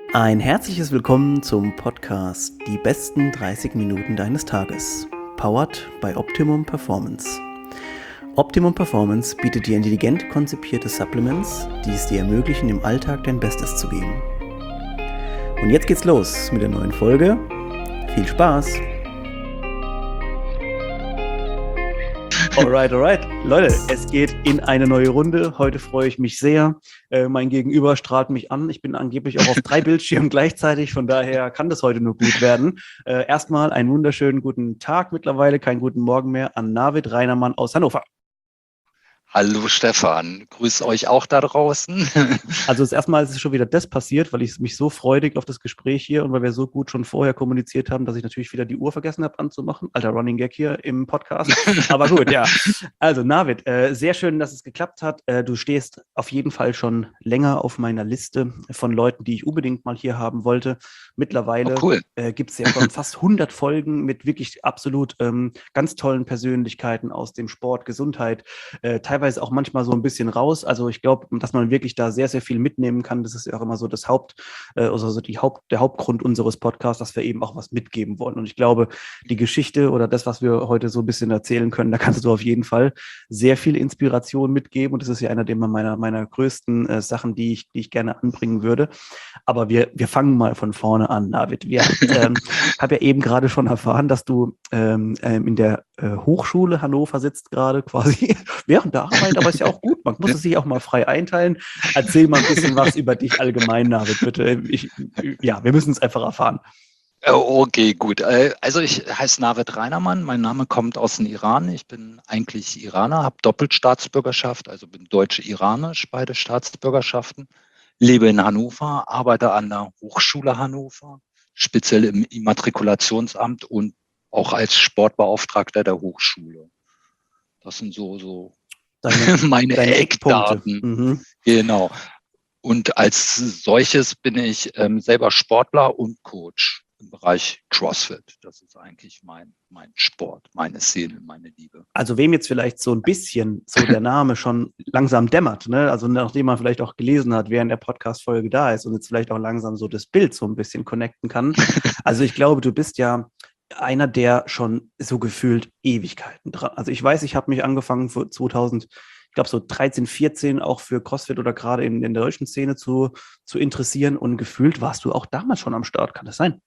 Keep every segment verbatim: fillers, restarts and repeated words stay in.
Ein herzliches Willkommen zum Podcast Die besten dreißig Minuten deines Tages, powered by Optimum Performance. Optimum Performance bietet dir intelligent konzipierte Supplements, die es dir ermöglichen, im Alltag dein Bestes zu geben. Und jetzt geht's los mit der neuen Folge. Viel Spaß! Alright, alright. Leute, es geht in eine neue Runde. Heute freue ich mich sehr. Äh, mein Gegenüber strahlt mich an. Ich bin angeblich auch auf drei Bildschirmen gleichzeitig. Von daher kann das heute nur gut werden. Äh, erstmal einen wunderschönen guten Tag mittlerweile, keinen guten Morgen mehr an Navid Reinermann aus Hannover. Hallo Stefan, grüß euch auch da draußen. Also das erste Mal ist es schon wieder das passiert, weil ich mich so freudig auf das Gespräch hier und weil wir so gut schon vorher kommuniziert haben, dass ich natürlich wieder die Uhr vergessen habe anzumachen. Alter Running Gag hier im Podcast. Aber gut, ja. Also Navid, äh, sehr schön, dass es geklappt hat. Äh, du stehst auf jeden Fall schon länger auf meiner Liste von Leuten, die ich unbedingt mal hier haben wollte. Mittlerweile oh, cool. äh, gibt es ja schon fast hundert Folgen mit wirklich absolut ähm, ganz tollen Persönlichkeiten aus dem Sport, Gesundheit, äh, teilweise auch manchmal so ein bisschen raus. Also ich glaube, dass man wirklich da sehr, sehr viel mitnehmen kann. Das ist ja auch immer so das Haupt, äh, also so die Haupt, der Hauptgrund unseres Podcasts, dass wir eben auch was mitgeben wollen. Und ich glaube, die Geschichte oder das, was wir heute so ein bisschen erzählen können, da kannst du auf jeden Fall sehr viel Inspiration mitgeben. Und das ist ja einer der meiner, meiner größten äh, Sachen, die ich, die ich gerne anbringen würde. Aber wir, wir fangen mal von vorne an, David. Wir ähm, habe ja eben gerade schon erfahren, dass du ähm, ähm, in der äh, Hochschule Hannover sitzt gerade quasi während der Arbeit, aber ist ja auch gut. Man muss es sich auch mal frei einteilen. Erzähl mal ein bisschen was über dich allgemein, David, bitte. Ich, ja, wir müssen es einfach erfahren. Okay, gut. Also ich heiße Navid Reinermann. Mein Name kommt aus dem Iran. Ich bin eigentlich Iraner, habe Doppelstaatsbürgerschaft, also bin deutsch-iranisch, beide Staatsbürgerschaften. Lebe in Hannover, arbeite an der Hochschule Hannover, speziell im Immatrikulationsamt und auch als Sportbeauftragter der Hochschule. Das sind so, so Deine, meine deine Eckdaten. Mhm. Genau. Und als solches bin ich ähm, selber Sportler und Coach im Bereich CrossFit. Das ist eigentlich mein, mein Sport, meine Seele, meine Liebe. Also wem jetzt vielleicht so ein bisschen so der Name schon langsam dämmert, ne? Also nachdem man vielleicht auch gelesen hat, während der Podcast-Folge da ist und jetzt vielleicht auch langsam so das Bild so ein bisschen connecten kann. Also ich glaube, du bist ja einer, der schon so gefühlt Ewigkeiten dran. Also ich weiß, ich habe mich angefangen vor zweitausend, ich glaube so dreizehn, vierzehn auch für CrossFit oder gerade in, in der deutschen Szene zu, zu interessieren und gefühlt warst du auch damals schon am Start. Kann das sein?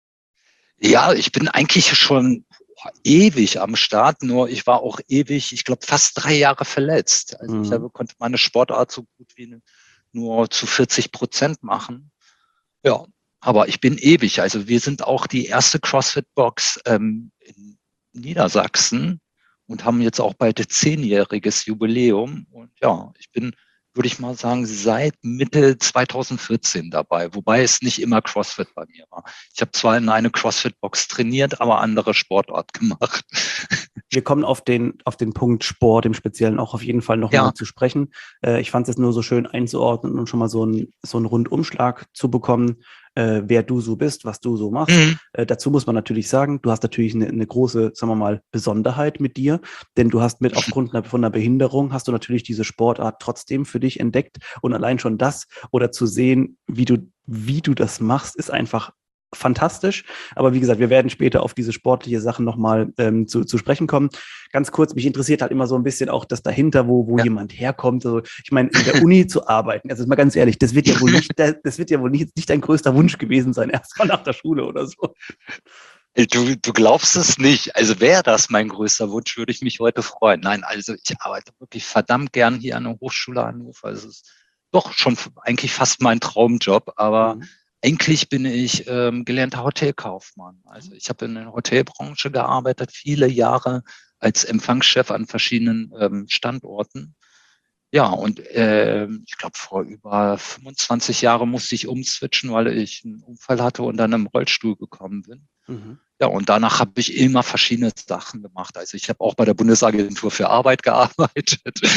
Ja, ich bin eigentlich schon ewig am Start, nur ich war auch ewig, ich glaube fast drei Jahre verletzt. Also mhm. ich habe, konnte meine Sportart so gut wie nur zu vierzig Prozent machen. Ja, aber ich bin ewig. Also wir sind auch die erste CrossFit-Box ähm, in Niedersachsen und haben jetzt auch bald zehnjähriges Jubiläum. Und ja, ich bin, würde ich mal sagen, seit Mitte zweitausendvierzehn dabei, wobei es nicht immer CrossFit bei mir war. Ich habe zwar in eine CrossFit-Box trainiert, aber andere Sportart gemacht. Wir kommen auf den, auf den Punkt Sport im Speziellen auch auf jeden Fall nochmal ja. zu sprechen. Äh, ich fand es jetzt nur so schön einzuordnen und schon mal so, ein, so einen Rundumschlag zu bekommen, äh, wer du so bist, was du so machst. Mhm. Äh, dazu muss man natürlich sagen, du hast natürlich eine, eine große, sagen wir mal, Besonderheit mit dir, denn du hast mit aufgrund von einer Behinderung, hast du natürlich diese Sportart trotzdem für dich entdeckt und allein schon das oder zu sehen, wie du, wie du das machst, ist einfach fantastisch, aber wie gesagt, wir werden später auf diese sportliche Sachen nochmal ähm, zu, zu sprechen kommen. Ganz kurz, mich interessiert halt immer so ein bisschen auch das dahinter, wo, wo ja. jemand herkommt. Also ich meine, in der Uni zu arbeiten, also mal ganz ehrlich, das wird ja wohl nicht, das wird ja wohl nicht, nicht dein größter Wunsch gewesen sein, erstmal nach der Schule oder so. Du, du glaubst es nicht. Also wäre das mein größter Wunsch, würde ich mich heute freuen. Nein, also ich arbeite wirklich verdammt gern hier an der Hochschule Hannover. Es ist doch schon eigentlich fast mein Traumjob, aber mhm. eigentlich bin ich ähm, gelernter Hotelkaufmann. Also ich habe in der Hotelbranche gearbeitet, viele Jahre als Empfangschef an verschiedenen ähm, Standorten. Ja, und äh, ich glaube, vor über fünfundzwanzig Jahren musste ich umswitchen, weil ich einen Unfall hatte und dann im Rollstuhl gekommen bin. Mhm. Ja, und danach habe ich immer verschiedene Sachen gemacht. Also ich habe auch bei der Bundesagentur für Arbeit gearbeitet.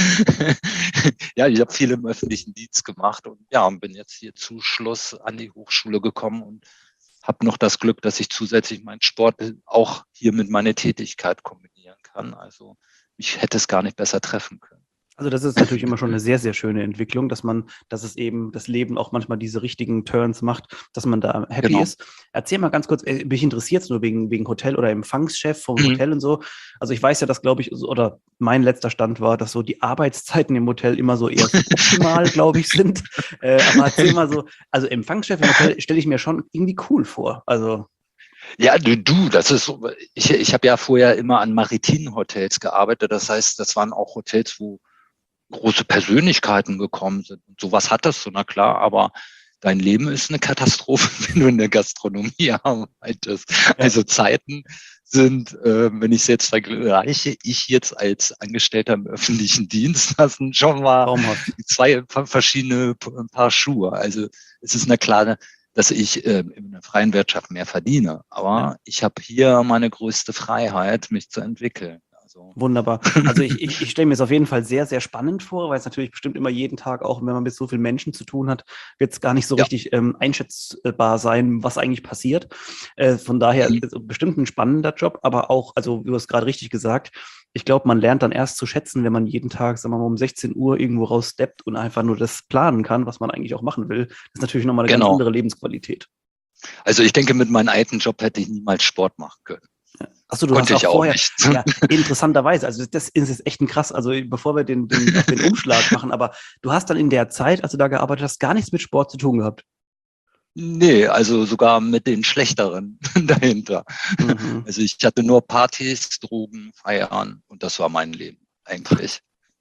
Ja, ich habe viel im öffentlichen Dienst gemacht und ja, und bin jetzt hier zu Schluss an die Hochschule gekommen und habe noch das Glück, dass ich zusätzlich meinen Sport auch hier mit meiner Tätigkeit kombinieren kann. Also ich hätte es gar nicht besser treffen können. Also das ist natürlich immer schon eine sehr, sehr schöne Entwicklung, dass man, dass es eben das Leben auch manchmal diese richtigen Turns macht, dass man da happy Genau. ist. Erzähl mal ganz kurz, äh, mich interessiert es nur wegen, wegen Hotel oder Empfangschef vom Mhm. Hotel und so. Also ich weiß ja, dass, glaube ich, so- oder mein letzter Stand war, dass so die Arbeitszeiten im Hotel immer so eher suboptimal, glaube ich, sind. Äh, aber erzähl mal so, also Empfangschef im Hotel stelle ich mir schon irgendwie cool vor. Also, Ja, du, du, das ist so, ich, ich habe ja vorher immer an maritimen Hotels gearbeitet. Das heißt, das waren auch Hotels, wo große Persönlichkeiten gekommen sind. Und sowas hattest du, na klar, aber dein Leben ist eine Katastrophe, wenn du in der Gastronomie arbeitest. ja, Also Zeiten sind, äh, wenn ich es jetzt vergleiche, ich jetzt als Angestellter im öffentlichen Dienst, das sind schon mal traumhaft. zwei verschiedene Paar Schuhe. Also es ist eine klare, dass ich äh, in der freien Wirtschaft mehr verdiene. Ja. Aber ich habe hier meine größte Freiheit, mich zu entwickeln. Also Wunderbar. Also ich, ich, ich stelle mir es auf jeden Fall sehr, sehr spannend vor, weil es natürlich bestimmt immer jeden Tag, auch wenn man mit so vielen Menschen zu tun hat, wird es gar nicht so ja. richtig ähm, einschätzbar sein, was eigentlich passiert. Äh, von daher Mhm. also bestimmt ein spannender Job, aber auch, also du hast gerade richtig gesagt, ich glaube, man lernt dann erst zu schätzen, wenn man jeden Tag, sagen wir mal, um sechzehn Uhr irgendwo raussteppt und einfach nur das planen kann, was man eigentlich auch machen will. Das ist natürlich nochmal eine ganz Genau. andere Lebensqualität. Also ich denke, mit meinem alten Job hätte ich niemals Sport machen können. Achso, du hast Konnte auch ich auch vorher, nicht. ja, interessanterweise, also das ist jetzt echt ein krass, also bevor wir den, den, auch den Umschlag machen, aber du hast dann in der Zeit, als du da gearbeitet hast, gar nichts mit Sport zu tun gehabt. Nee, also sogar mit den schlechteren dahinter. Mhm. Also ich hatte nur Partys, Drogen, Feiern und das war mein Leben eigentlich.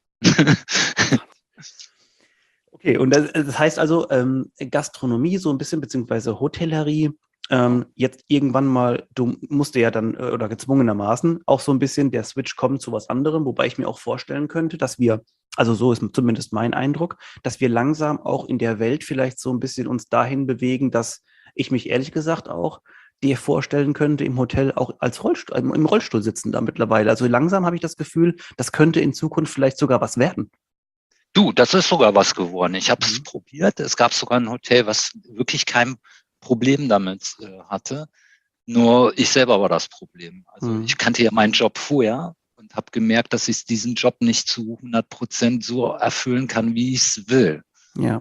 Okay, und das, das heißt also, ähm, Gastronomie so ein bisschen, beziehungsweise Hotellerie, ähm, jetzt irgendwann mal, du musst ja dann, äh, oder gezwungenermaßen, auch so ein bisschen der Switch kommt zu was anderem, wobei ich mir auch vorstellen könnte, dass wir, also so ist zumindest mein Eindruck, dass wir langsam auch in der Welt vielleicht so ein bisschen uns dahin bewegen, dass ich mich ehrlich gesagt auch dir vorstellen könnte, im Hotel auch als Rollstuhl, im Rollstuhl sitzen da mittlerweile. Also langsam habe ich das Gefühl, das könnte in Zukunft vielleicht sogar was werden. Du, das ist sogar was geworden. Ich habe es Mhm. probiert. Es gab sogar ein Hotel, was wirklich kein Problem damit äh, hatte. Nur ich selber war das Problem. Also Mhm. ich kannte ja meinen Job vorher und habe gemerkt, dass ich diesen Job nicht zu hundert Prozent so erfüllen kann, wie ich es will. Ja.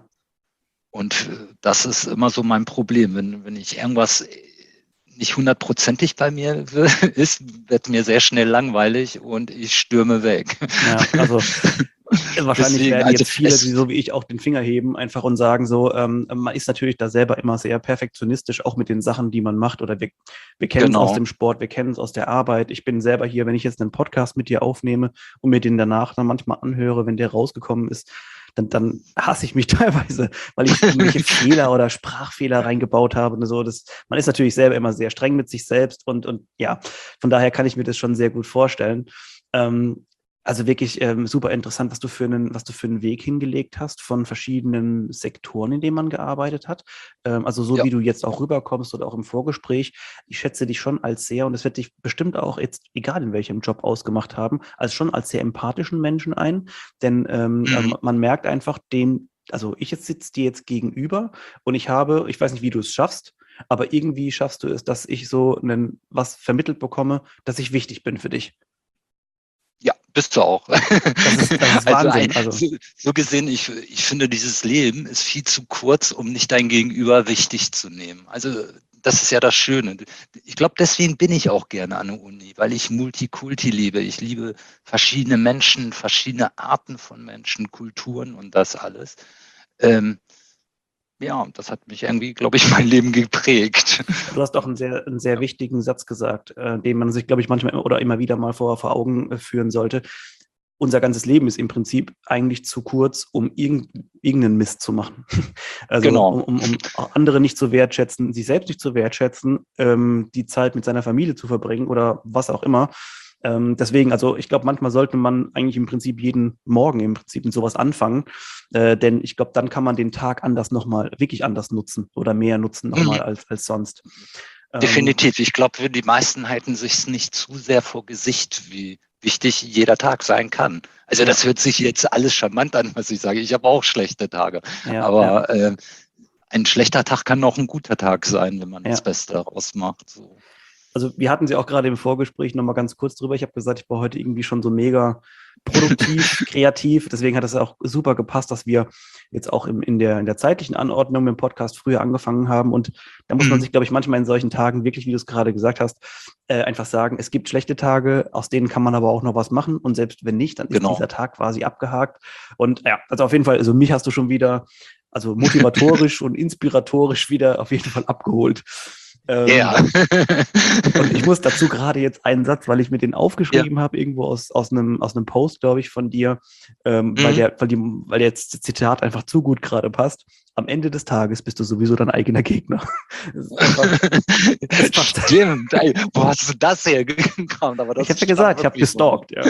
Und äh, das ist immer so mein Problem. Wenn, wenn ich irgendwas nicht hundertprozentig bei mir ist, wird mir sehr schnell langweilig und ich stürme weg. Ja, also wahrscheinlich Deswegen, werden also jetzt viele, die es, so wie ich auch den Finger heben, einfach und sagen so, ähm, man ist natürlich da selber immer sehr perfektionistisch, auch mit den Sachen, die man macht. Oder wir, wir kennen es aus genau, dem Sport, wir kennen es aus der Arbeit. Ich bin selber hier, wenn ich jetzt einen Podcast mit dir aufnehme und mir den danach dann manchmal anhöre, wenn der rausgekommen ist, dann, dann hasse ich mich teilweise, weil ich irgendwelche Fehler oder Sprachfehler reingebaut habe und so. Das, man ist natürlich selber immer sehr streng mit sich selbst und, und ja, von daher kann ich mir das schon sehr gut vorstellen. Ähm, also wirklich ähm, super interessant, was du für einen, was du für einen Weg hingelegt hast von verschiedenen Sektoren, in denen man gearbeitet hat. Ähm, also so ja, wie du jetzt auch rüberkommst oder auch im Vorgespräch. Ich schätze dich schon als sehr, und das wird dich bestimmt auch jetzt, egal in welchem Job ausgemacht haben, als schon als sehr empathischen Menschen ein. Denn ähm, mhm. ähm, man merkt einfach den, also ich jetzt sitze dir jetzt gegenüber und ich habe, ich weiß nicht, wie du es schaffst, aber irgendwie schaffst du es, dass ich so einen, was vermittelt bekomme, dass ich wichtig bin für dich. Ja, bist du auch. Das ist, das ist Also ein, Wahnsinn. Also, so, so gesehen, ich, ich finde, dieses Leben ist viel zu kurz, um nicht dein Gegenüber wichtig zu nehmen. Also das ist ja das Schöne. Ich glaube, deswegen bin ich auch gerne an der Uni, weil ich Multikulti liebe. Ich liebe verschiedene Menschen, verschiedene Arten von Menschen, Kulturen und das alles. Ähm, ja, das hat mich irgendwie, glaube ich, mein Leben geprägt. du hast auch einen sehr, einen sehr wichtigen Satz gesagt, äh, den man sich, glaube ich, manchmal oder immer wieder mal vor, vor Augen äh, führen sollte. Unser ganzes Leben ist im Prinzip eigentlich zu kurz, um irgend, irgendeinen Mist zu machen. Also Genau. um, um, um andere nicht zu wertschätzen, sich selbst nicht zu wertschätzen, ähm, die Zeit mit seiner Familie zu verbringen oder was auch immer. Ähm, deswegen, also ich glaube, manchmal sollte man eigentlich im Prinzip jeden Morgen im Prinzip mit sowas anfangen, äh, denn ich glaube, dann kann man den Tag anders nochmal, wirklich anders nutzen oder mehr nutzen Mhm. nochmal als, als sonst. Ähm, Definitiv. Ich glaube, die meisten halten sich nicht zu sehr vor Gesicht, wie wichtig jeder Tag sein kann. Also ja, das hört sich jetzt alles charmant an, was ich sage. Ich habe auch schlechte Tage. ja, ja, Aber äh, ein schlechter Tag kann auch ein guter Tag sein, wenn man das ja. Beste daraus macht. So. Also wir hatten sie auch gerade im Vorgespräch nochmal ganz kurz drüber. Ich habe gesagt, ich war heute irgendwie schon so mega produktiv, kreativ. Deswegen hat es auch super gepasst, dass wir jetzt auch im, in, der, in der zeitlichen Anordnung mit dem Podcast früher angefangen haben. Und da muss man sich, glaube ich, manchmal in solchen Tagen wirklich, wie du es gerade gesagt hast, äh, einfach sagen, es gibt schlechte Tage, aus denen kann man aber auch noch was machen. Und selbst wenn nicht, dann ist Genau. dieser Tag quasi abgehakt. Und ja, also auf jeden Fall, also mich hast du schon wieder, also motivatorisch und inspiratorisch wieder auf jeden Fall abgeholt. Ähm, ja. Und ich muss dazu gerade jetzt einen Satz, weil ich mir den aufgeschrieben ja. habe, irgendwo aus, aus, einem, aus einem Post, glaube ich, von dir, ähm, mhm. weil, der, weil, die, weil der jetzt das Zitat einfach zu gut gerade passt. Am Ende des Tages bist du sowieso dein eigener Gegner. Das ist einfach, das Stimmt. Ey, wo hast du das hergekommen? Aber das ich habe ja gesagt, ich habe gestalkt. Ja.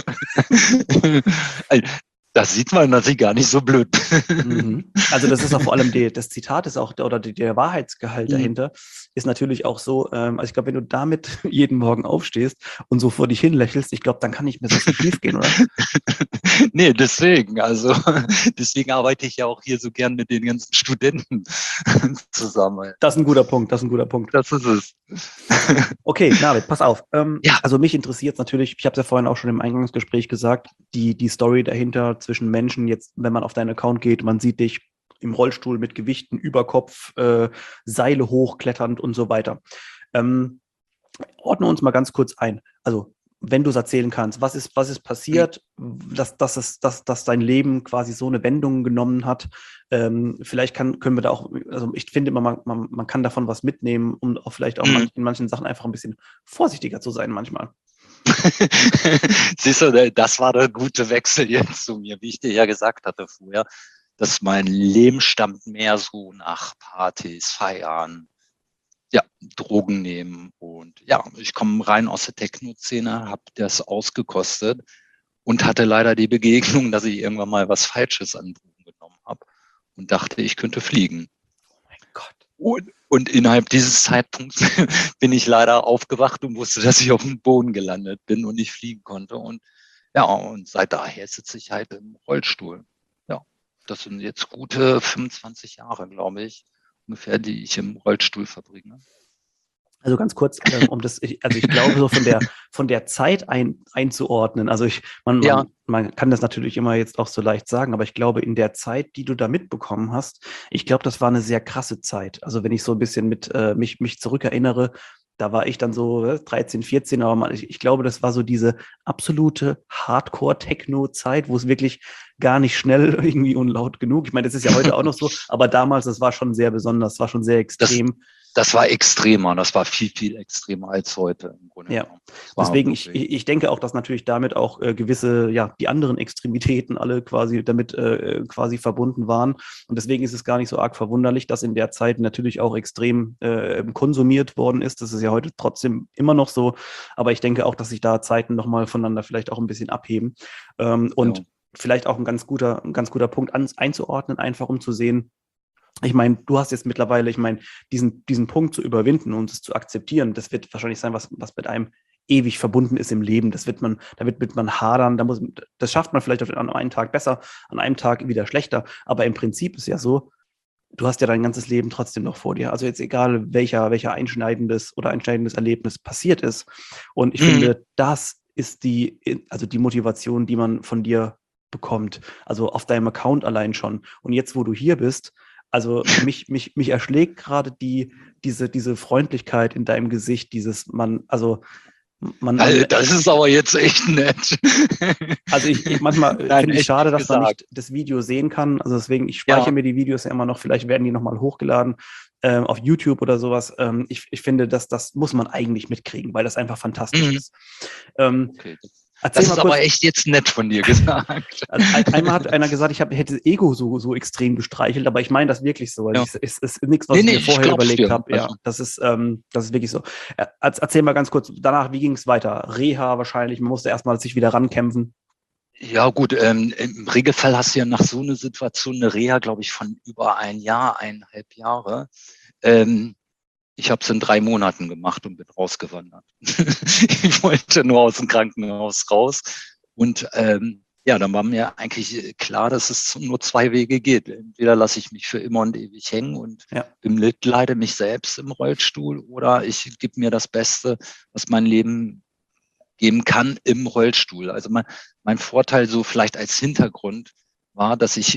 Das sieht man natürlich gar nicht so blöd. Mhm. Also das ist auch vor allem die, das Zitat ist auch, oder die, der Wahrheitsgehalt mhm. dahinter ist natürlich auch so, ähm, also ich glaube, wenn du damit jeden Morgen aufstehst und so vor dich hin lächelst, ich glaube, dann kann nicht mehr so viel schief gehen, oder? Nee, deswegen, also deswegen arbeite ich ja auch hier so gern mit den ganzen Studenten zusammen. Das ist ein guter Punkt, das ist ein guter Punkt. Das ist es. Okay, Navid, pass auf. Ähm, ja. Also mich interessiert natürlich, ich habe es ja vorhin auch schon im Eingangsgespräch gesagt, die, die Story dahinter zwischen Menschen, jetzt, wenn man auf deinen Account geht, man sieht dich im Rollstuhl mit Gewichten über Kopf, äh, Seile hochkletternd und so weiter. Ähm, ordne uns mal ganz kurz ein. Also, wenn du es erzählen kannst, was ist, was ist passiert, dass, dass, es, dass, dass dein Leben quasi so eine Wendung genommen hat? Ähm, vielleicht kann, können wir da auch, also ich finde immer, man, man, man kann davon was mitnehmen, um auch vielleicht auch mhm. in manchen Sachen einfach ein bisschen vorsichtiger zu sein manchmal. Siehst du, das war der gute Wechsel jetzt zu mir, wie ich dir ja gesagt hatte vorher, dass mein Leben stammt mehr so nach Partys, Feiern, ja, Drogen nehmen. Und ja, ich komme rein aus der Techno-Szene, habe das ausgekostet und hatte leider die Begegnung, dass ich irgendwann mal was Falsches an Drogen genommen habe und dachte, ich könnte fliegen. Oh mein Gott. Und, und innerhalb dieses Zeitpunkts bin ich leider aufgewacht und wusste, dass ich auf dem Boden gelandet bin und nicht fliegen konnte. Und ja, und seit daher sitze ich halt im Rollstuhl. Ja, das sind jetzt gute fünfundzwanzig Jahre, glaube ich, ungefähr, die ich im Rollstuhl verbringe. Also ganz kurz, ähm, um das, ich, also ich glaube, so von der von der Zeit ein, einzuordnen. Also ich, man, man, ja. man kann das natürlich immer jetzt auch so leicht sagen, aber ich glaube, in der Zeit, die du da mitbekommen hast, ich glaube, das war eine sehr krasse Zeit. Also wenn ich so ein bisschen mit äh, mich, mich zurückerinnere, da war ich dann so äh, dreizehn, vierzehn, aber man, ich, ich glaube, das war so diese absolute Hardcore-Techno-Zeit, wo es wirklich gar nicht schnell irgendwie und laut genug. Ich meine, das ist ja heute auch noch so, aber damals, das war schon sehr besonders, das war schon sehr extrem. Das Das war extremer, das war viel, viel extremer als heute im Grunde. Ja, deswegen, ich, ich denke auch, dass natürlich damit auch äh, gewisse, ja, die anderen Extremitäten alle quasi damit äh, quasi verbunden waren. Und deswegen ist es gar nicht so arg verwunderlich, dass in der Zeit natürlich auch extrem äh, konsumiert worden ist. Das ist ja heute trotzdem immer noch so. Aber ich denke auch, dass sich da Zeiten nochmal voneinander vielleicht auch ein bisschen abheben. Ähm, und ja. vielleicht auch ein ganz guter, ein ganz guter Punkt an, einzuordnen, einfach um zu sehen, ich meine, du hast jetzt mittlerweile, ich meine, diesen, diesen Punkt zu überwinden und es zu akzeptieren, das wird wahrscheinlich sein, was, was mit einem ewig verbunden ist im Leben. Das wird man, da wird, wird man hadern, da muss, das schafft man vielleicht an einem Tag besser, an einem Tag wieder schlechter. Aber im Prinzip ist ja so, du hast ja dein ganzes Leben trotzdem noch vor dir. Also jetzt egal, welcher, welcher einschneidendes oder einschneidendes Erlebnis passiert ist. Und ich mhm. finde, das ist die, also die Motivation, die man von dir bekommt. Also auf deinem Account allein schon. Und jetzt, wo du hier bist, also mich, mich, mich erschlägt gerade die, diese, diese Freundlichkeit in deinem Gesicht, dieses man, also man. Also, das ist aber jetzt echt nett. Also ich, ich manchmal finde ich schade, dass gesagt. man nicht das Video sehen kann. Also deswegen, ich speichere ja. mir die Videos ja immer noch, vielleicht werden die nochmal hochgeladen äh, auf YouTube oder sowas. Ähm, ich, ich finde, dass das muss man eigentlich mitkriegen, weil das einfach fantastisch mhm. ist. Ähm, okay. Erzähl das ist kurz, aber echt jetzt nett von dir gesagt. Also einmal hat einer gesagt, ich hab, hätte Ego so, so extrem gestreichelt, aber ich meine das wirklich so. Also ja. Es ist nichts, was nee, ich mir nee, vorher ich überlegt habe. Ja, das ist, ähm, das ist wirklich so. Erzähl mal ganz kurz, danach, wie ging es weiter? Reha wahrscheinlich, man musste erstmal sich wieder rankämpfen. Ja gut, ähm, im Regelfall hast du ja nach so einer Situation eine Reha, glaube ich, von über ein Jahr, eineinhalb Jahre. Ähm, Ich habe es in drei Monaten gemacht und bin rausgewandert. Ich wollte nur aus dem Krankenhaus raus. Und ähm, ja, dann war mir eigentlich klar, dass es nur zwei Wege geht. Entweder lasse ich mich für immer und ewig hängen und ja. bemitleide mich selbst im Rollstuhl oder ich gebe mir das Beste, was mein Leben geben kann im Rollstuhl. Also mein, mein Vorteil so vielleicht als Hintergrund war, dass ich,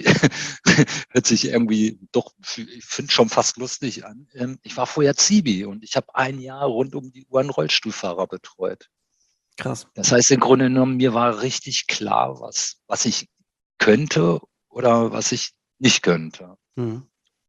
hört sich irgendwie doch, ich finde schon fast lustig an. Ich war vorher Zivi und ich habe ein Jahr rund um die Uhr einen Rollstuhlfahrer betreut. Krass. Das heißt, im Grunde genommen, mir war richtig klar, was, was ich könnte oder was ich nicht könnte. Mhm.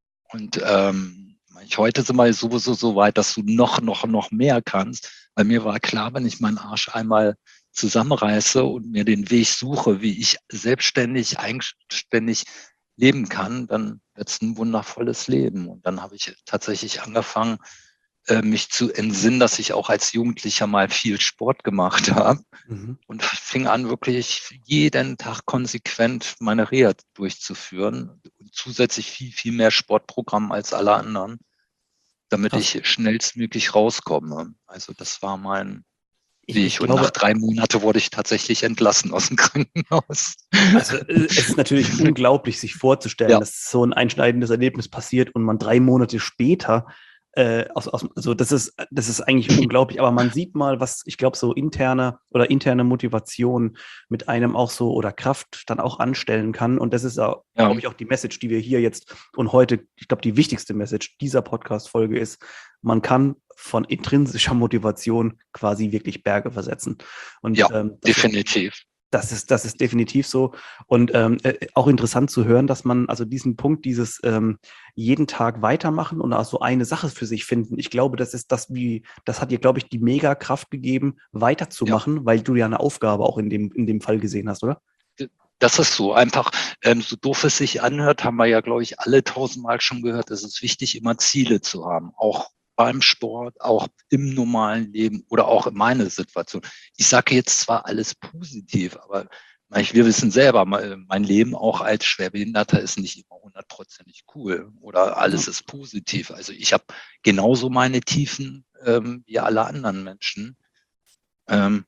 Und ähm, ich, heute sind wir sowieso so weit, dass du noch, noch, noch mehr kannst. Weil mir war klar, wenn ich meinen Arsch einmal zusammenreiße und mir den Weg suche, wie ich selbstständig, eigenständig leben kann, dann wird es ein wundervolles Leben. Und dann habe ich tatsächlich angefangen, mich zu entsinnen, dass ich auch als Jugendlicher mal viel Sport gemacht habe mhm. und fing an, wirklich jeden Tag konsequent meine Reha durchzuführen und zusätzlich viel, viel mehr Sportprogramm als alle anderen, damit Krass. ich schnellstmöglich rauskomme. Also das war mein Weg. Ich, ich und glaube, nach drei Monaten wurde ich tatsächlich entlassen aus dem Krankenhaus. Also es ist natürlich unglaublich, sich vorzustellen, ja. dass so ein einschneidendes Erlebnis passiert und man drei Monate später Äh, aus, aus, also das ist, das ist eigentlich unglaublich, aber man sieht mal, was ich glaube, so interne oder interne Motivation mit einem auch so oder Kraft dann auch anstellen kann. Und das ist auch, ja. glaube ich, auch die Message, die wir hier jetzt und heute, ich glaube, die wichtigste Message dieser Podcast-Folge ist, man kann von intrinsischer Motivation quasi wirklich Berge versetzen. Und, ja, ähm, definitiv. Ist, Das ist, das ist definitiv so. Und ähm, äh, auch interessant zu hören, dass man also diesen Punkt, dieses ähm, jeden Tag weitermachen und auch so eine Sache für sich finden. Ich glaube, das ist das, wie, das hat dir, glaube ich, die mega Kraft gegeben, weiterzumachen, ja. weil du ja eine Aufgabe auch in dem, in dem Fall gesehen hast, oder? Das ist so einfach, ähm, so doof es sich anhört, haben wir ja, glaube ich, alle tausendmal schon gehört, es ist wichtig, immer Ziele zu haben, auch beim Sport, auch im normalen Leben oder auch in meiner Situation. Ich sage jetzt zwar alles positiv, aber wir wissen selber, mein Leben auch als Schwerbehinderter ist nicht immer hundertprozentig cool oder alles ja. ist positiv. Also ich habe genauso meine Tiefen ähm, wie alle anderen Menschen. Ähm,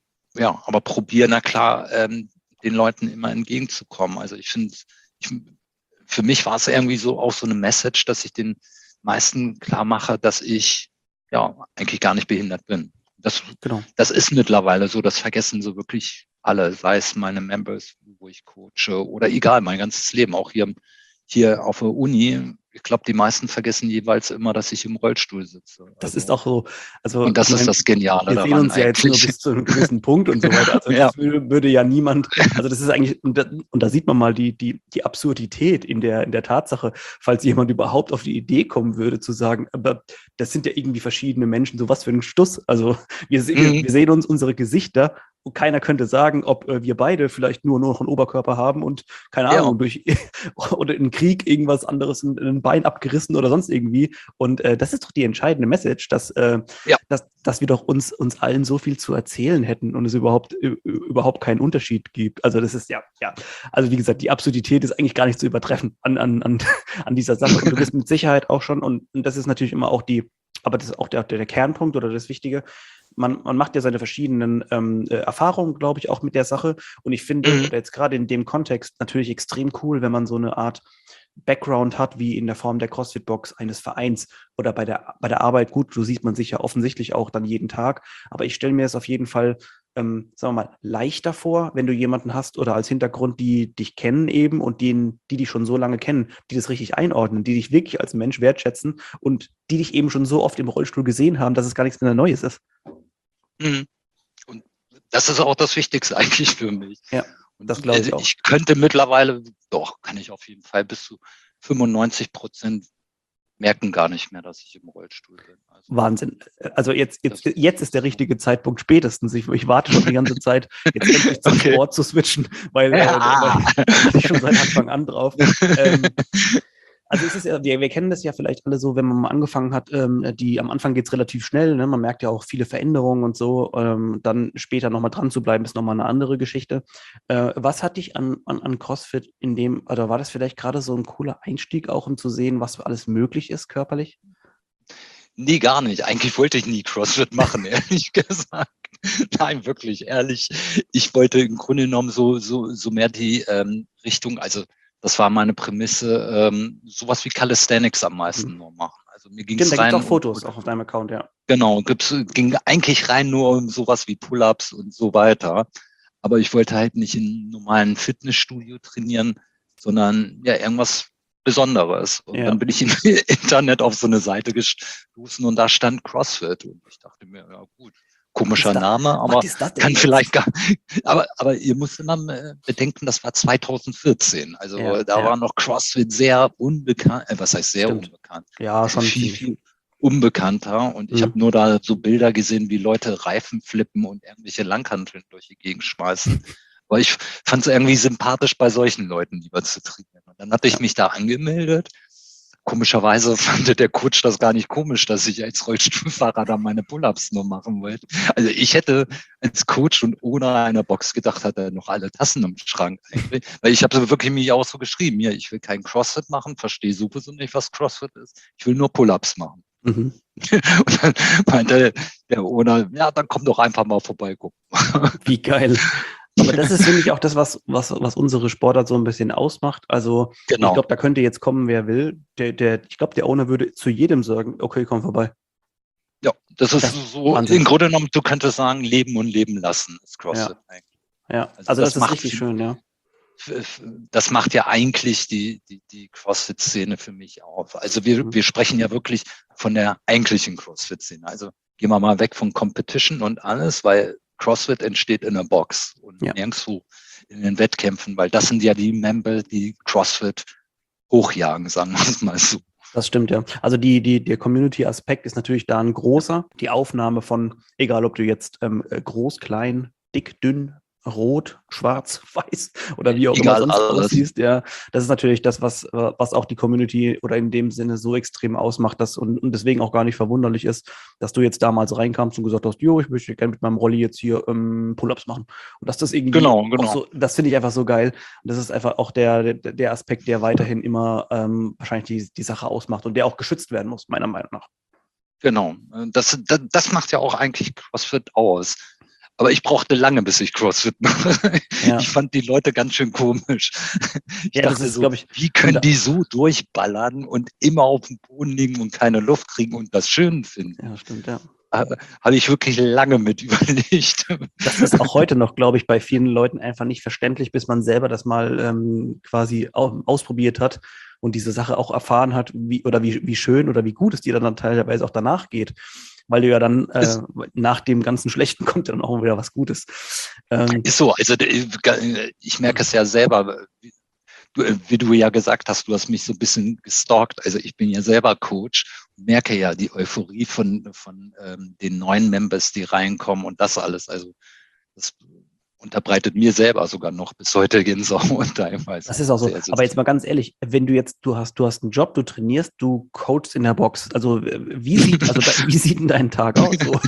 ja, aber probieren, na klar, ähm, den Leuten immer entgegenzukommen. Also ich finde, ich, für mich war es irgendwie so auch so eine Message, dass ich den meisten klar mache, dass ich ja eigentlich gar nicht behindert bin. Das, genau. das ist mittlerweile so, das vergessen so wirklich alle, sei es meine Members, wo ich coache oder egal, mein ganzes Leben, auch hier, hier auf der Uni. Ich glaube, die meisten vergessen jeweils immer, dass ich im Rollstuhl sitze. Also, das ist auch so. Also, und das ist das Geniale wir daran. Wir sehen uns ja eigentlich. Jetzt nur bis zu einem gewissen Punkt und so weiter. Also ja. das würde, würde ja niemand, also das ist eigentlich, und da, und da sieht man mal die, die, die Absurdität in der, in der Tatsache, falls jemand überhaupt auf die Idee kommen würde, zu sagen, aber das sind ja irgendwie verschiedene Menschen, so was für ein Stuss. Also wir, mhm. wir, wir sehen uns unsere Gesichter. Und keiner könnte sagen, ob äh, wir beide vielleicht nur, nur noch einen Oberkörper haben und, keine Ahnung, ja. durch oder in Krieg irgendwas anderes, ein, ein Bein abgerissen oder sonst irgendwie. Und äh, das ist doch die entscheidende Message, dass, äh, ja. dass, dass wir doch uns, uns allen so viel zu erzählen hätten und es überhaupt, überhaupt keinen Unterschied gibt. Also das ist ja, ja. Also wie gesagt, die Absurdität ist eigentlich gar nicht zu übertreffen an, an, an, an dieser Sache. Und du bist mit Sicherheit auch schon, und, und das ist natürlich immer auch die, aber das ist auch der, der Kernpunkt oder das Wichtige. Man, man macht ja seine verschiedenen ähm, äh, Erfahrungen, glaube ich, auch mit der Sache. Und ich finde, mhm. jetzt gerade in dem Kontext natürlich extrem cool, wenn man so eine Art Background hat, wie in der Form der CrossFit-Box eines Vereins oder bei der, bei der Arbeit. Gut, so sieht man sich ja offensichtlich auch dann jeden Tag. Aber ich stelle mir es auf jeden Fall, ähm, sagen wir mal, leichter vor, wenn du jemanden hast oder als Hintergrund, die dich kennen eben und denen, die dich schon so lange kennen, die das richtig einordnen, die dich wirklich als Mensch wertschätzen und die dich eben schon so oft im Rollstuhl gesehen haben, dass es gar nichts mehr Neues ist. Mhm. Und das ist auch das Wichtigste eigentlich für mich. Ja, das glaube ich auch. Ich könnte mittlerweile, doch, kann ich auf jeden Fall bis zu fünfundneunzig Prozent merken gar nicht mehr, dass ich im Rollstuhl bin. Also, Wahnsinn. Also jetzt, jetzt, jetzt ist der richtige Zeitpunkt spätestens. Ich, ich warte schon die ganze Zeit, jetzt endlich zum okay. Sport zu switchen, weil, ja. äh, weil ich schon seit Anfang an drauf. Ähm, Also es ist ja, wir, wir kennen das ja vielleicht alle so, wenn man mal angefangen hat, ähm, die am Anfang geht's relativ schnell, ne? Man merkt ja auch viele Veränderungen und so, ähm, dann später nochmal dran zu bleiben, ist nochmal eine andere Geschichte. Äh, was hat dich an, an, an CrossFit in dem, oder war das vielleicht gerade so ein cooler Einstieg auch, um zu sehen, was alles möglich ist körperlich? Nee, gar nicht. Eigentlich wollte ich nie CrossFit machen, ehrlich gesagt. Nein, wirklich, ehrlich. Ich wollte im Grunde genommen so, so, so mehr die ähm, Richtung, also das war meine Prämisse, ähm, sowas wie Calisthenics am meisten mhm. nur machen. Also mir ging Stimmt, es da gibt es rein auch Fotos, um, auch auf deinem Account, ja. Genau, gibt's, ging eigentlich rein nur um sowas wie Pull-ups und so weiter. Aber ich wollte halt nicht in einem normalen Fitnessstudio trainieren, sondern ja irgendwas Besonderes. Und Ja. dann bin ich im Internet auf so eine Seite gestoßen und da stand CrossFit. Und ich dachte mir, ja gut, komischer da, Name, aber kann jetzt? vielleicht gar aber, aber ihr müsst immer bedenken, das war zweitausendvierzehn. Also ja, da ja. war noch CrossFit sehr unbekannt, äh, was heißt sehr Stimmt. unbekannt? Ja, also schon viel, ziemlich. viel unbekannter. Und ich Mhm. habe nur da so Bilder gesehen, wie Leute Reifen flippen und irgendwelche Langhanteln durch die Gegend schmeißen. Aber ich fand es irgendwie sympathisch, bei solchen Leuten lieber zu trainieren. Und dann hatte ich Ja. mich da angemeldet. Komischerweise fand der Coach das gar nicht komisch, dass ich als Rollstuhlfahrer da meine Pull-ups nur machen wollte. Also ich hätte als Coach und ohne eine Box gedacht, hat er noch alle Tassen im Schrank eigentlich. Weil ich habe wirklich mich auch so geschrieben, ja, ich will kein CrossFit machen, verstehe sowieso nicht, was CrossFit ist. Ich will nur Pull-ups machen. Mhm. Und dann meinte der Owner, ja, dann komm doch einfach mal vorbei gucken. Wie geil. Aber das ist, finde ich, auch das, was, was, was unsere Sportart so ein bisschen ausmacht. Also Genau. Ich glaube, da könnte jetzt kommen, wer will. Der, der, ich glaube, der Owner würde zu jedem sagen, okay, komm vorbei. Ja, das ist das so, Wahnsinn. im Grunde genommen, du könntest sagen, leben und leben lassen ist CrossFit ja. eigentlich. Ja, also, also das, das ist richtig schön, ja. Das macht ja eigentlich die, die, die CrossFit-Szene für mich auf. Also wir, mhm. wir sprechen ja wirklich von der eigentlichen CrossFit-Szene. Also gehen wir mal weg von Competition und alles, weil CrossFit entsteht in der Box und ja. nirgendwo in den Wettkämpfen, weil das sind ja die Member, die CrossFit hochjagen, sagen wir es mal so. Das stimmt, ja. Also die, die, der Community-Aspekt ist natürlich da ein großer. Die Aufnahme von, egal ob du jetzt ähm, groß, klein, dick, dünn, rot, schwarz, weiß oder wie auch Egal, immer sonst alles. aussiehst, ja, das ist natürlich das, was, was auch die Community oder in dem Sinne so extrem ausmacht, dass und, und deswegen auch gar nicht verwunderlich ist, dass du jetzt damals reinkamst und gesagt hast, jo, ich möchte gerne mit meinem Rolli jetzt hier ähm, Pull-ups machen. Und dass das irgendwie genau, genau. auch so, das finde ich einfach so geil. Und das ist einfach auch der, der, der Aspekt, der weiterhin immer ähm, wahrscheinlich die, die Sache ausmacht und der auch geschützt werden muss, meiner Meinung nach. Genau, das, das, das macht ja auch eigentlich CrossFit aus. Aber ich brauchte lange, bis ich CrossFit mache. Ja. Ich fand die Leute ganz schön komisch. Ich ja, dachte das ist, so, ich, wie können die so durchballern und immer auf dem Boden liegen und keine Luft kriegen und das schön finden? Ja, stimmt, ja. Habe ich wirklich lange mit überlegt. Das ist auch heute noch, glaube ich, bei vielen Leuten einfach nicht verständlich, bis man selber das mal ähm, quasi ausprobiert hat und diese Sache auch erfahren hat, wie oder wie, wie schön oder wie gut es dir dann teilweise auch danach geht. Weil du ja dann äh, nach dem ganzen Schlechten kommt dann auch wieder was Gutes. Ähm, ist so, also ich merke es ja selber, du, wie du ja gesagt hast, du hast mich so ein bisschen gestalkt. Also ich bin ja selber Coach und merke ja die Euphorie von, von ähm, den neuen Members, die reinkommen und das alles. Also das unterbreitet mir selber sogar noch bis heute Gänsehaut teilweise. Das ist auch so. Sehr, sehr Aber jetzt mal ganz ehrlich, wenn du jetzt, du hast, du hast einen Job, du trainierst, du coachst in der Box. Also wie sieht, also wie sieht denn dein Tag aus? So?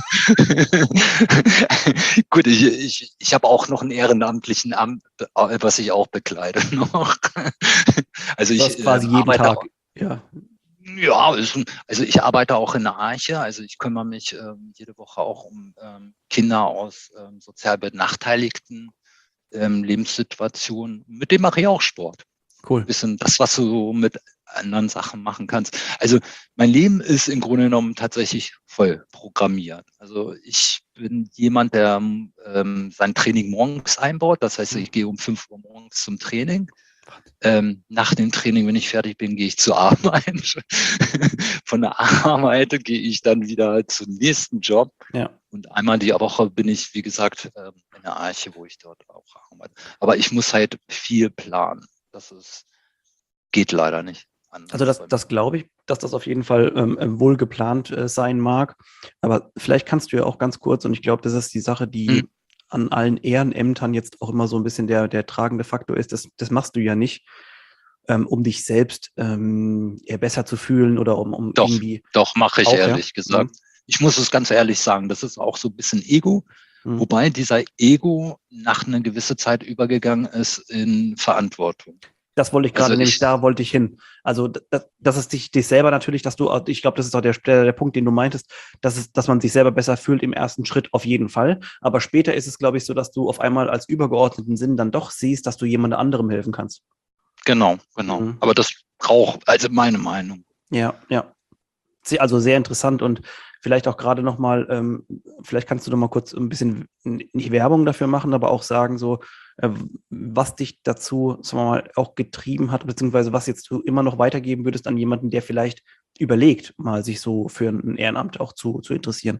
Gut, ich, ich, ich habe auch noch einen ehrenamtlichen Amt, was ich auch bekleide noch. Also ich quasi jeden arbeite Tag. Auch, ja. Ja, also ich arbeite auch in der Arche, also ich kümmere mich ähm, jede Woche auch um ähm, Kinder aus ähm, sozial benachteiligten ähm, Lebenssituationen. Mit dem mache ich auch Sport. Cool. Ein bisschen das, was du so mit anderen Sachen machen kannst. Also mein Leben ist im Grunde genommen tatsächlich voll programmiert. Also ich bin jemand, der ähm, sein Training morgens einbaut. Das heißt, ich gehe um fünf Uhr morgens zum Training. Ähm, nach dem Training, wenn ich fertig bin, gehe ich zur Arbeit. Von der Arbeit gehe ich dann wieder zum nächsten Job. Ja. Und einmal die Woche bin ich, wie gesagt, in der Arche, wo ich dort auch arbeite. Aber ich muss halt viel planen. Das ist, geht leider nicht. Also das, das glaube ich, dass das auf jeden Fall ähm, wohl geplant äh, sein mag. Aber vielleicht kannst du ja auch ganz kurz, und ich glaube, das ist die Sache, die hm. an allen Ehrenämtern jetzt auch immer so ein bisschen der, der tragende Faktor ist. Das, das machst du ja nicht, ähm, um dich selbst ähm, eher besser zu fühlen oder um, um doch, irgendwie... Doch, mache ich auch, ehrlich ja? gesagt. Mhm. Ich muss es ganz ehrlich sagen, das ist auch so ein bisschen Ego. Mhm. Wobei dieser Ego nach einer gewissen Zeit übergegangen ist in Verantwortung. Das wollte ich gerade, also nämlich da wollte ich hin. Also das, das ist dich, dich selber natürlich, dass du, ich glaube, das ist auch der, der, der Punkt, den du meintest, dass, es, dass man sich selber besser fühlt im ersten Schritt auf jeden Fall. Aber später ist es, glaube ich, so, dass du auf einmal als übergeordneten Sinn dann doch siehst, dass du jemand anderem helfen kannst. Genau, genau. Mhm. Aber das braucht, also meine Meinung. Ja, ja. Also sehr interessant und vielleicht auch gerade nochmal, ähm, vielleicht kannst du noch mal kurz ein bisschen, nicht Werbung dafür machen, aber auch sagen so, äh, was dich dazu, sagen wir mal, auch getrieben hat, beziehungsweise was jetzt du immer noch weitergeben würdest an jemanden, der vielleicht überlegt, mal sich so für ein Ehrenamt auch zu, zu interessieren.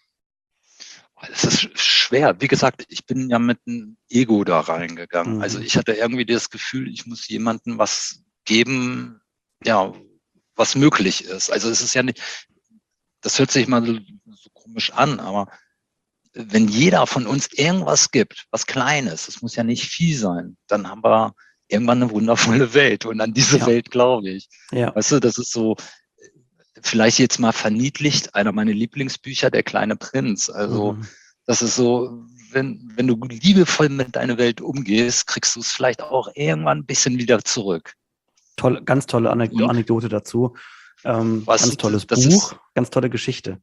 Es ist schwer. Wie gesagt, ich bin ja mit einem Ego da reingegangen. Mhm. Also ich hatte irgendwie das Gefühl, ich muss jemandem was geben, ja, was möglich ist. Also es ist ja nicht, das hört sich mal so, so komisch an, aber wenn jeder von uns irgendwas gibt, was Kleines, das muss ja nicht viel sein, dann haben wir irgendwann eine wundervolle Welt. Und an diese ja. Welt glaube ich. Ja. Weißt du, das ist so, vielleicht jetzt mal verniedlicht, einer meiner Lieblingsbücher, Der kleine Prinz. Also mhm. das ist so, wenn, wenn du liebevoll mit deiner Welt umgehst, kriegst du es vielleicht auch irgendwann ein bisschen wieder zurück. Toll, ganz tolle Anekdote, Anekdote dazu. Ähm, Was, ganz tolles Buch, ist, ganz tolle Geschichte.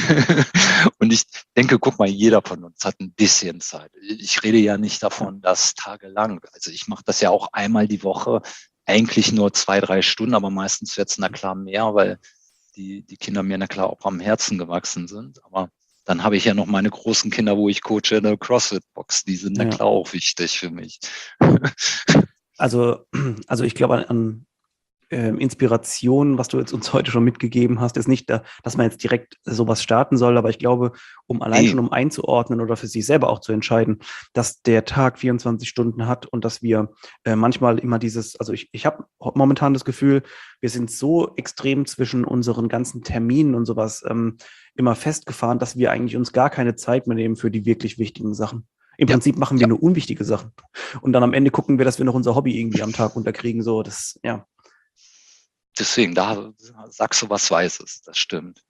Und ich denke, guck mal, jeder von uns hat ein bisschen Zeit. Ich rede ja nicht davon, dass tagelang. Also ich mache das ja auch einmal die Woche, eigentlich nur zwei, drei Stunden, aber meistens wird es na klar mehr, weil die, die Kinder mir na klar auch am Herzen gewachsen sind. Aber dann habe ich ja noch meine großen Kinder, wo ich coache in der CrossFit-Box. Die sind na ja. klar auch wichtig für mich. Also, also ich glaube an, an Inspiration, was du jetzt uns heute schon mitgegeben hast, ist nicht, da, dass man jetzt direkt sowas starten soll, aber ich glaube, um allein nee. schon um einzuordnen oder für sich selber auch zu entscheiden, dass der Tag vierundzwanzig Stunden hat und dass wir äh, manchmal immer dieses, also ich, ich habe momentan das Gefühl, wir sind so extrem zwischen unseren ganzen Terminen und sowas ähm, immer festgefahren, dass wir eigentlich uns gar keine Zeit mehr nehmen für die wirklich wichtigen Sachen. Im ja. Prinzip machen wir ja. nur unwichtige Sachen. Und dann am Ende gucken wir, dass wir noch unser Hobby irgendwie am Tag unterkriegen, so, das, ja. Deswegen, da sagst du was Weißes, das stimmt.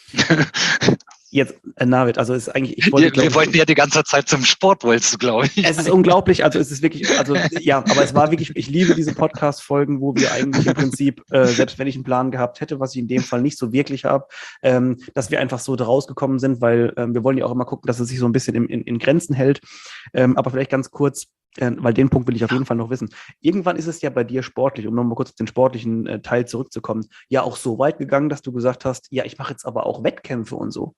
Jetzt, äh, Navid, also ist eigentlich, ich wollte, wir, wir wollten ja die ganze Zeit zum Sport, wolltest du, glaube ich. Es ist unglaublich, also es ist wirklich, also ja, aber es war wirklich, ich liebe diese Podcast-Folgen, wo wir eigentlich im Prinzip, äh, selbst wenn ich einen Plan gehabt hätte, was ich in dem Fall nicht so wirklich habe, ähm, dass wir einfach so draus gekommen sind, weil ähm, wir wollen ja auch immer gucken, dass es sich so ein bisschen in, in, in Grenzen hält. Ähm, aber vielleicht ganz kurz, äh, weil den Punkt will ich auf jeden Fall noch wissen. Irgendwann ist es ja bei dir sportlich, um nochmal kurz auf den sportlichen äh, Teil zurückzukommen, ja auch so weit gegangen, dass du gesagt hast, ja, ich mache jetzt aber auch Wettkämpfe und so.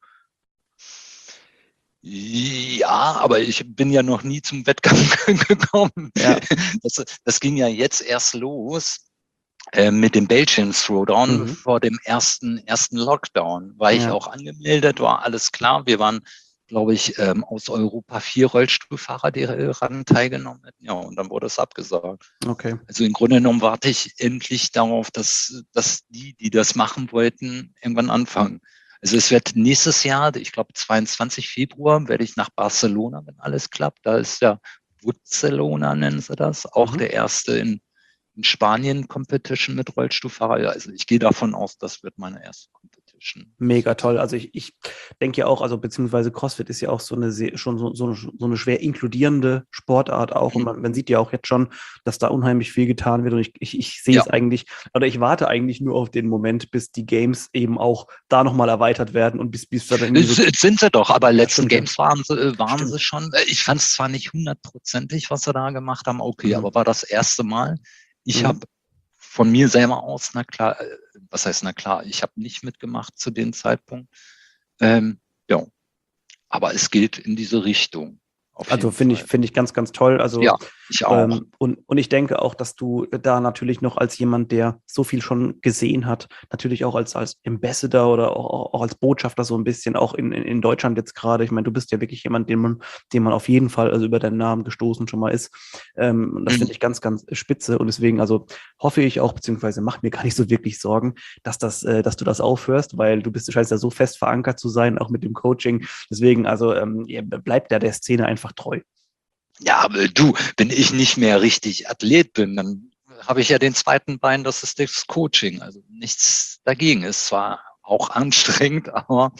Ja, aber ich bin ja noch nie zum Wettkampf gekommen. Ja. Das, das ging ja jetzt erst los äh, mit dem Belgian Throwdown mhm. vor dem ersten, ersten Lockdown. War ich ja. auch angemeldet, war alles klar. Wir waren, glaube ich, ähm, aus Europa vier Rollstuhlfahrer, die daran teilgenommen hätten. Ja, und dann wurde es abgesagt. Okay. Also im Grunde genommen warte ich endlich darauf, dass, dass die, die das machen wollten, irgendwann anfangen. Also es wird nächstes Jahr, ich glaube zweiundzwanzig Februar, werde ich nach Barcelona, wenn alles klappt. Da ist ja Barcelona, nennen sie das, auch mhm. der erste in, in Spanien Competition mit Rollstuhlfahrer. Also ich gehe davon aus, das wird meine erste Competition. Mega toll. Also ich, ich denke ja auch, also beziehungsweise CrossFit ist ja auch so eine sehr, schon so, so, so eine schwer inkludierende Sportart auch. Und man, man sieht ja auch jetzt schon, dass da unheimlich viel getan wird. Und ich, ich, ich sehe ja. es eigentlich, oder ich warte eigentlich nur auf den Moment, bis die Games eben auch da nochmal erweitert werden und bis, bis da dann so sind sie doch, aber letzten ja, Games waren sie, waren sie schon. Ich fand es zwar nicht hundertprozentig, was sie da gemacht haben, okay, mhm. aber war das erste Mal. Ich mhm. habe von mir selber aus, na klar, was heißt na klar, ich habe nicht mitgemacht zu dem Zeitpunkt. Ähm, ja, aber es geht in diese Richtung. Also finde ich, finde ich ganz, ganz toll. Also, ja, ich auch. Ähm, und, und ich denke auch, dass du da natürlich noch als jemand, der so viel schon gesehen hat, natürlich auch als, als Ambassador oder auch, auch als Botschafter so ein bisschen, auch in, in, in Deutschland jetzt gerade. Ich meine, du bist ja wirklich jemand, den man, den man auf jeden Fall, also über deinen Namen gestoßen schon mal ist. Ähm, das mhm. finde ich ganz, ganz spitze. Und deswegen, also hoffe ich auch, beziehungsweise macht mir gar nicht so wirklich Sorgen, dass das, äh, dass du das aufhörst, weil du bist, du scheinst ja so fest verankert zu sein, auch mit dem Coaching. Deswegen, also ähm, bleibt ja der Szene einfach treu. Ja, aber du, wenn ich nicht mehr richtig Athlet bin, dann habe ich ja den zweiten Bein, das ist das Coaching. Also nichts dagegen. Ist zwar auch anstrengend, aber,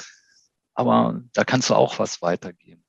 aber da kannst du auch was weitergeben.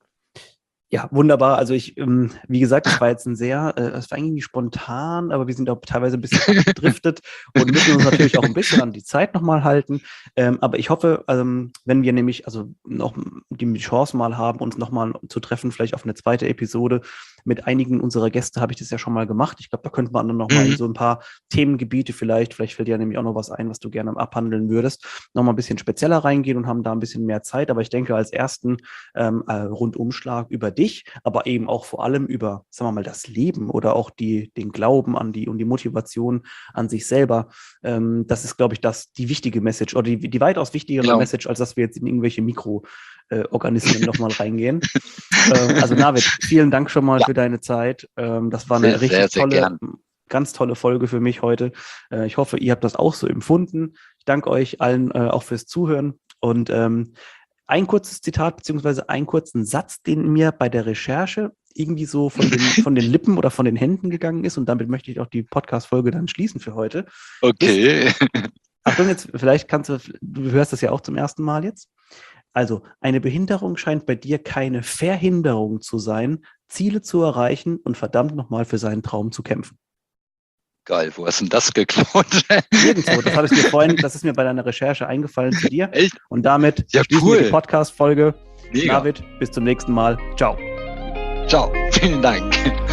Ja, wunderbar. Also ich, ähm, wie gesagt, das war jetzt ein sehr, äh, es war irgendwie spontan, aber wir sind auch teilweise ein bisschen abgedriftet und müssen uns natürlich auch ein bisschen an die Zeit nochmal halten. Ähm, aber ich hoffe, ähm, wenn wir nämlich also noch die Chance mal haben, uns nochmal zu treffen, vielleicht auf eine zweite Episode, mit einigen unserer Gäste habe ich das ja schon mal gemacht. Ich glaube, da könnte man dann nochmal Mhm. in so ein paar Themengebiete vielleicht, vielleicht fällt dir ja nämlich auch noch was ein, was du gerne abhandeln würdest, nochmal ein bisschen spezieller reingehen und haben da ein bisschen mehr Zeit. Aber ich denke, als ersten ähm, äh, Rundumschlag über dich, aber eben auch vor allem über, sagen wir mal, das Leben oder auch die, den Glauben an die und die Motivation an sich selber. Ähm, das ist, glaube ich, das, die wichtige Message oder die, die weitaus wichtigere Genau. Message, als dass wir jetzt in irgendwelche Mikroorganismen äh, nochmal reingehen. ähm, also Navid, vielen Dank schon mal Ja. für deine Zeit. Ähm, das war eine Sehr, richtig sehr, sehr tolle, gern. ganz tolle Folge für mich heute. Äh, ich hoffe, ihr habt das auch so empfunden. Ich danke euch allen äh, auch fürs Zuhören und ähm, ein kurzes Zitat beziehungsweise einen kurzen Satz, den mir bei der Recherche irgendwie so von den, von den Lippen oder von den Händen gegangen ist und damit möchte ich auch die Podcast-Folge dann schließen für heute. Okay. Ist, Achtung, jetzt vielleicht kannst du, du hörst das ja auch zum ersten Mal jetzt. Also, eine Behinderung scheint bei dir keine Verhinderung zu sein, Ziele zu erreichen und verdammt nochmal für seinen Traum zu kämpfen. Geil, wo hast du denn das geklaut? Nirgendwo, das habe ich dir vorhin, das ist mir bei deiner Recherche eingefallen zu dir. Echt? Und damit Ja, schließen cool. wir die Podcast-Folge. Mega. Navid, bis zum nächsten Mal. Ciao. Ciao, vielen Dank.